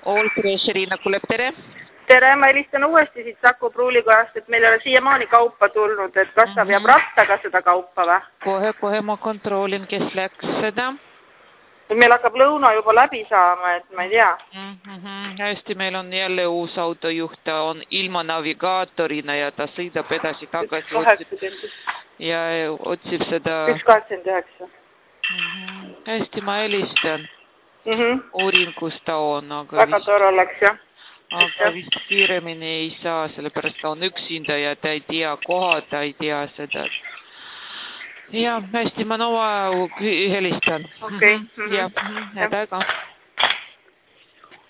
All Crasheriina kuuleb, tere! Tere, ma helistan uuesti siit Saku Pruulikojast, et meil ei ole siiamaani kaupa tulnud, et kas ta veab rattaga seda kaupa või? Kohe ma kontrollin, kes läks seda. Meil hakkab lõuna juba läbi saama, et ma ei tea. Hästi, meil on jälle uus autojuht, ta on ilma navigaatorina ja ta sõidab edasi tagasi. Ja otsib seda... 189. Hästi, ma helistan. Uurin, kus ta on. Väga tore oleks, jah. Aga vist kiiremini ei saa, sellepärast ta on üksinda ja ta ei tea koha, ta ei tea seda. Ja, hästi, ma helistan. Okei. Jah, head aega.